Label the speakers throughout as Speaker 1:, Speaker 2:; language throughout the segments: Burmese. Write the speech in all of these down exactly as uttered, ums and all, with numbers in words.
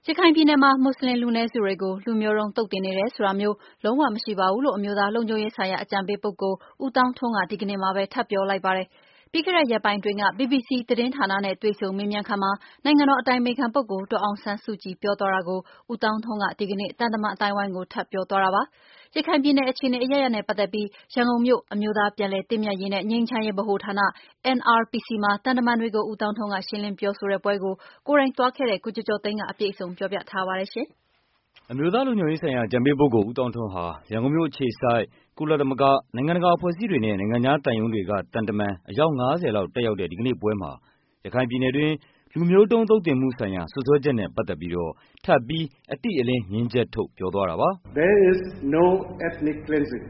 Speaker 1: ရခိုင်ပြည်နယ်မှာမွတ်ဆလင်လူနည်းစုတွေကိုလူမျိုးတုံးသုတ်သင်နေတယ်ဆိုတာမျိုးလုံးဝမရှိပါဘူးလို့အမျိုးသားလုံခြုံရေးဆိုင်ရာအကြံပေးပုဂ္ဂိုလ်ဦးသောင်းထွန်းကဒီကနေ့မှာပဲထပ်ပြောလိုက်ပါတယ်။ပြီးခဲ့တဲ့ရက်ပိုင်းတွင်က ဘီဘီစီသတင်းဌာနနဲ့တွေ့ဆုံမေးမြန်းခန်းမှာနိုင်ငံတော်အတိုင်ပင်ခံပုဂ္ဂိုလ်ဒေါ်အောင်ဆန်းစုကြည်ပြောသွားတာကိုဦးသောင်းထွန်းကဒီကနေ့သံတမန်အသိုင်းအဝိုင်းကိုထပ်ပြောသွားတာပါ။ရခိုင်ပြည်နယ်အခြေအနေအရပ်ရပ်နဲ့ပတ်သက်ပြီးရန်ကုန်မြို့အမျိုးသားပြန်လည်သင့်မြတ်ရေးနဲ့ငြိမ်းချမ်းရေးဗဟိုဌာန N R P C မှာတန်တမန်တွေကိုဦးသောင်းထွန်းကရှင်းလင်းပြောဆိုတဲ့ပွဲကိုကိုယ်တိုင်သွားခဲ့တဲ့ကိုကျော်ကျော်သိန်းကအပြည့်အစုံပြောပြထားပါတယ်ရှင်
Speaker 2: ။အမျိုးသားလုံခြုံရေးဆိုင်ရာအကြံပေးပုဂ္ဂိုလ်ဦးသောင်းထွန်းဟာရန်ကုန်မြို့အခြေစိုက်ကုလသမဂ္ဂနိုင်ငံတကာအဖွဲ့အစည်းတွေနဲ့နိုင်ငံခြားသံရုံးတွေကတန်တမန်အယောက်ငါးဆယ်လောက်တက်ရောက်တဲ့ဒီကနေ့ပွဲမှာရခိုင်ပြည်နယ်တွင်လူမျိုးတုံးသုတ်သင်မှုဆိုင်ရာဆွဆွဲချက်နဲ့ပတ်သက်ပြီးတော့ထပ်ပြီးအတိအလင်းငြင်းချက်ထုတ်ပြောသွားတာပါ
Speaker 3: ။ There is no ethnic cleansing.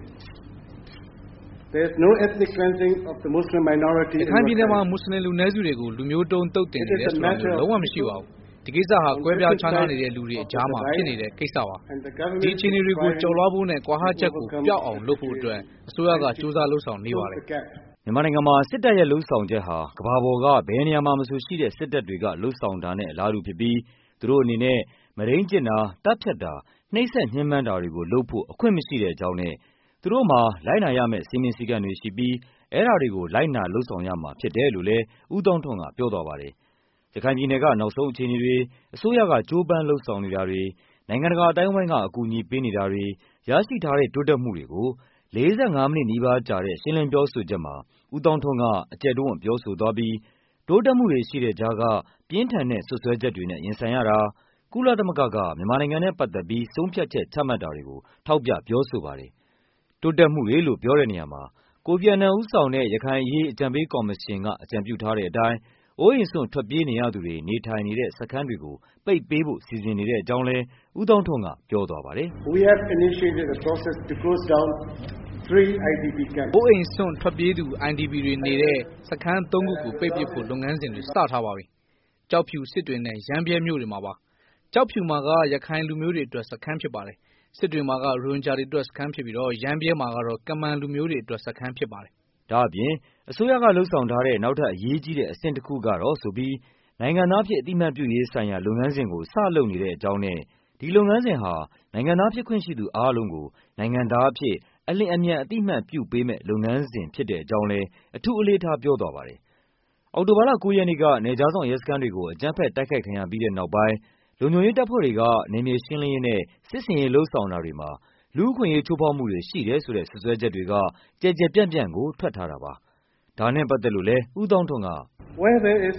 Speaker 3: There is no ethnic cleansing of the Muslim minority.
Speaker 4: ရခိုင်ပြည်နယ်မှာမွတ်ဆလင်လူနည်းစုတွေကိုလူမျိုးတုံးသုတ်သင်နေတယ်ဆိုတာမျိုးလုံးဝမရှိပါဘူး။ဒီကိစ္စဟာကွဲပြားခြားနားနေတဲ့လူတွေအကြားမှာဖြစ်နေတဲ့ကိစ္စပါ။ဒီအခြေအနေတွေကိုကျော်လွှားဖို့နဲ့ကွာဟချက်ကိုပျောက်အောင်လုပ်ဖို့အတွက်အစိုးရကကြိုးစားလှုံ့ဆော်နေပါတယ်
Speaker 2: ။မြန်မာနိုင်ငံမှာစစ်တပ်ရဲ့လှုံ့ဆော်ချက်ဟာကမ္ဘာပေါ်ကဘယ်နေရာမှာမဆိုရှိတဲ့စစ်တပ်တွေကလှုံ့ဆော်တာနဲ့အလားတူဖြစ်ပြီးသူတို့အနေနဲ့မရင်းကျင်တာတပ်ဖြတ်တာနှိပ်စက်ညှဉ်းပန်းတာတွေကိုလုပ်ဖို့အခွင့်မရှိတဲ့အကြောင်းနဲ့သူတို့မှာလိုက်နာရမယ့်စည်းမျဉ်းစည်းကမ်းတွေရှိပြီးအဲဒါတွေကိုလိုက်နာလုပ်ဆောင်ရမှာဖြစ်တယ်လို့လည်းဦးသောင်းထွန်းကပြောသွားပါတယ်။ရခိုင်ပြည်နယ်ကနောက်ဆုံးအခြေအနေတွေအစိုးရကကြိုးပမ်းလုပ်ဆောင်နေတာတွေနိုင်ငံတကာအတိုင်းအဝိုင်းကအကူအညီပေးနေတာတွေရရှိထားတဲ့တိုးတက်မှုတွေကိုလေးဆယ့်ငါးမိနစ်နီးပါးကြာတဲ့ရှင်းလင်းပြောဆိုချက်မှာဦးသောင်းထွန်းကအကျယ်တွန်းပြောဆိုသွားပြီးတိုးတက်မှုတွေရှိတဲ့ကြားကပြင်းထန်တဲ့ဆွဆွဲချက်တွေနဲ့ရင်ဆိုင်ရတာကုလသမဂ္ဂကမြန်မာနိုင်ငံနဲ့ပတ်သက်ပြီးဆုံးဖြတ်ချက်ချမှတ်တာတွေကိုထောက်ပြပြောဆိုပါတယ်။တိုးတက်မှုတွေလို့ပြောတဲ့နေရာမှာကိုဖီအာနန်ဦးဆောင်တဲ့ရခိုင်အရေးအကြံပေးကော်မရှင်ကအကြံပြုထားတဲ့အတိုင်းအိုးအိမ်စွန့်ထွက်ပြေးနေရသူတွေနေထိုင်နေတဲ့စခန်းတွေကိုပိတ်ပေးဖို့စီစဉ်နေတဲ့အကြောင်းလည်းဦးသောင်းထွန်းကပြောသွားပါတယ်
Speaker 3: ။ We have initiated a process to close down three I D P camps.
Speaker 4: အိုးအိမ်စွန့်ထွက်ပြေးသူ I D P တွေနေတဲ့စခန်းသုံးခုကိုပိတ်ပစ်ဖို့လုပ်ငန်းစဉ်တွေစထားပါပြီ။ကြောက်ဖြူစစ်တွေနဲ့ရမ်းဗြဲမြို့တွေမှာပါ။ကြောက်ဖြူမှာကရခိုင်လူမျိုးတွေအတွက်စခန်းဖြစ်ပါတယ်။စစ်တွေမှာကရိုဟင်ဂျာတွေအတွက်စခန်းဖြစ်ပြီးတော့ရမ်းဗြဲမှာကတော့ကမန်လူမျိုးတွေအတွက်စခန်းဖြစ်ပါတယ်
Speaker 2: ။ဒါ့အပြင်အစိုးရကလှုံ့ဆော်ထားတဲ့နောက်ထပ်အရေးကြီးတဲ့အဆင့်တစ်ခုကတော့ဆိုပြီးနိုင်ငံသားဖြစ်အတိအမှတ်ပြုရေးဆိုင်ရာလုပ်ငန်းစဉ်ကိုစလုပ်နေတဲ့အကြောင်းနဲ့ဒီလုပ်ငန်းစဉ်ဟာနိုင်ငံသားဖြစ်ခွင့်ရှိသူအားလုံးကိုနိုင်ငံသားအဖြစ်အလျင်အမြန်အတိအမှတ်ပြုပေးမဲ့လုပ်ငန်းစဉ်ဖြစ်တဲ့အကြောင်းလည်းအထူးအလေးထားပြောသွားပါတယ်။အောက်တိုဘာလကိုးရက်နေ့ကနယ်ခြားစောင့်ရဲစခန်းတွေကိုအကြမ်းဖက်တိုက်ခိုက်ခံရပြီးတဲ့နောက်ပိုင်းလုံခြုံရေးတပ်ဖွဲ့တွေကနယ်မြေရှင်းလင်းရေးနဲ့စစ်ဆင်ရေးလှုံ့ဆော်တာတွေမှာလူ့အခွင့်အရေးချိုးဖောက်မှုတွေရှိတယ်ဆိုတဲ့စွပ်စွဲချက်တွေကကြဲကြဲပြန့်ပြန့်ကိုထွက်ထားတာပါ။ဒါနဲ့ပတ်သက်လို့လည်းဦးသောင်းထွန်းက
Speaker 3: Where there is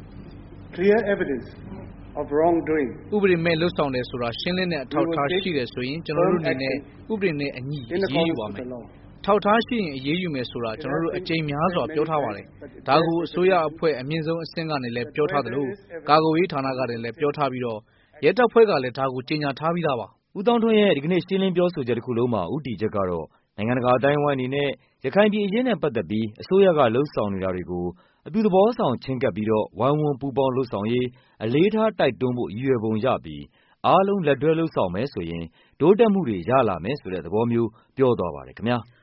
Speaker 3: clear evidence of wrongdoing
Speaker 4: ဥပဒေမဲ့လှုပ်ဆောင်တယ်ဆိုတာရှင်းလင်းတဲ့အထောက်အထားရှိတယ်ဆိုရင်ကျွန်တော်တို့အနေနဲ့ဥပဒေနဲ့အညီအရေးယူပါမယ်။ထောက်ထားရှိရင်အရေးယူမယ်ဆိုတာကျွန်တော်တို့အကြိမ်များစွာပြောထားပါတယ်။ဒါကိုအစိုးရအဖွဲ့အမြင့်ဆုံးအဆင့်ကနေလည်းပြောထားသလိုကာကွယ်ရေးဌာနကလည်းပြောထားပြီးတော့ရဲတပ်ဖွဲ့ကလည်းဒါကိုကြေညာထားပြီးသားပါ
Speaker 2: ။ဦးသောင်းထွန်းရဲ့ဒီကနေ့ရှင်းလင်းပြောဆိုချက်တစ်ခုလုံးမှာဦးတည်ချက်ကတော့နိုင်ငံတကာအတိုင်းအဝိုင်းအနေနဲ့ရခိုင်ပြည်အရေးနဲ့ပတ်သက်ပြီးအစိုးရကလှုံ့ဆော်နေတာတွေကိုအပြုသဘောဆောင်ချဉ်းကပ်ပြီးတော့ဝိုင်းဝန်းပူးပေါင်းလှုံ့ဆော်ရေးအလေးထားတိုက်တွန်းဖို့ရည်ရွယ်ပုံရပြီးအားလုံးလက်တွဲလှုံ့ဆော်မယ်ဆိုရင်တိုးတက်မှုတွေရလာမယ်ဆိုတဲ့သဘောမျိုးပြောသွားပါတယ်ခင်ဗျာ။